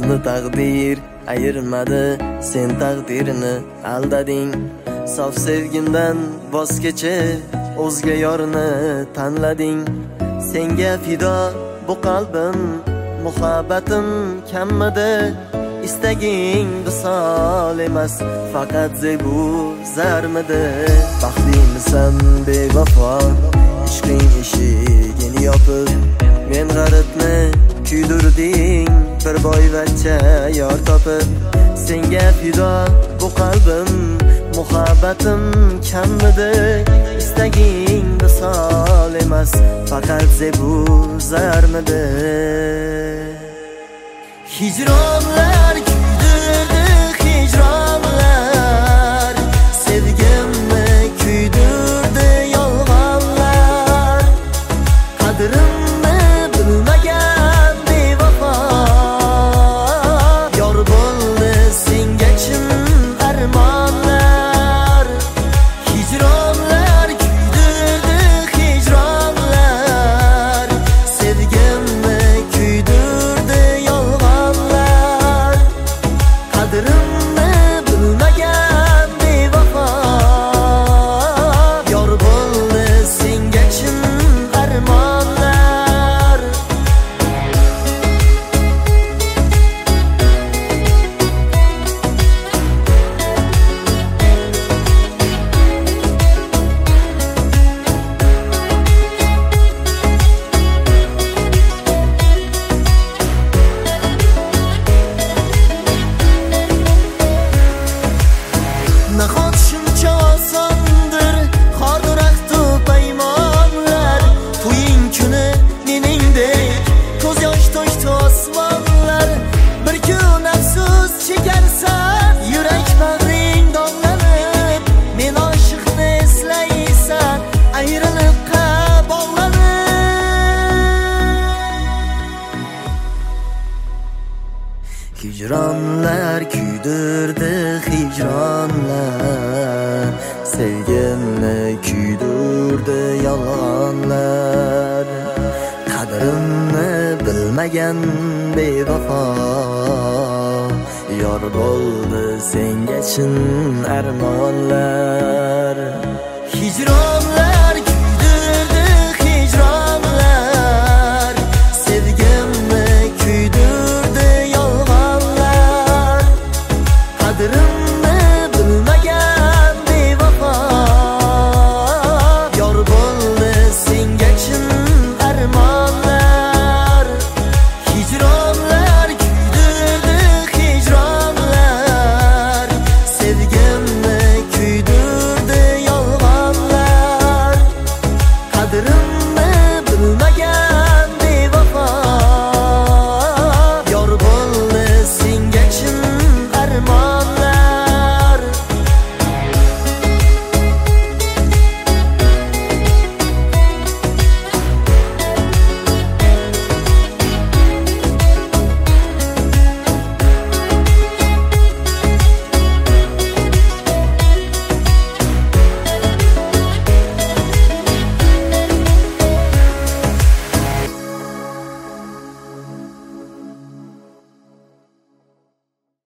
bizni taqdir ayirmadi, sen taqdirini aldading. Sof sevgimdan voz kechib o'zga yorni tanlading. Senga fido bu qalbim, muhabbatim kammidi. İstaging visol emas, faqat zebu zarmidi. Baxtlimisan bevafo, ishqing eshigini yopib, men g'aribni kuydirding, bir boyvachcha yor topib. Senga fido bu qalbim, muhabbatim kammidi. İstaging visol emas, faqat zebu zarmidi. Hicronlar kuydirdi, hicronlar sevgimni kuydirdi yolg'onlar. Qadrimni bilmagan bevafo yor bo'ldi senga chin armonlar. Hicronlar kuydirdi, hicronlar sevgimni kuydirdi yolg'onlar. Qadrimni bilmagan bevafo yor bo'ldi senga chin armonlar. Nahot shuncha osondir qor daraxtu paymonlar. To'ying kuni meningdek ko'z yosh to'kdi osmonlar. Bir kun afsus chekarsan, yurak bag'ring dog'lanib, men oshiqni eslaysan, ayriliqqa bog'lanib. Hicronlar kuydirdi, hicronlar sevgimni kuydirdi yolg'onlar. Qadrimni bilmagan bevafo yor bo'ldi senga chin armonlar. Hicron